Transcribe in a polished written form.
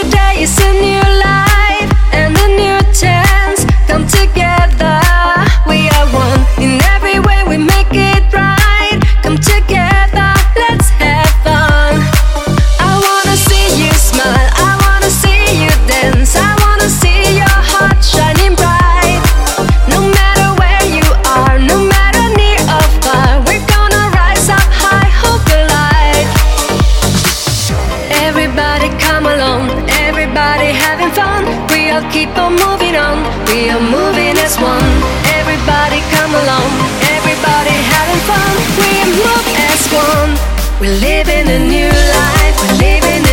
day is a new life and a new chance. Come together, we are one. In every way we make it right. Come together, let's have fun. I wanna see you smile, I wanna see you dance, I wanna see your heart shining bright. No matter where you are, no matter near or far, we're gonna rise up high, hold the light. Everybody come along, everybody having fun. We all keep on moving on, we are moving as one. Everybody come along, everybody having fun. We move as one. We're living a new life, we're living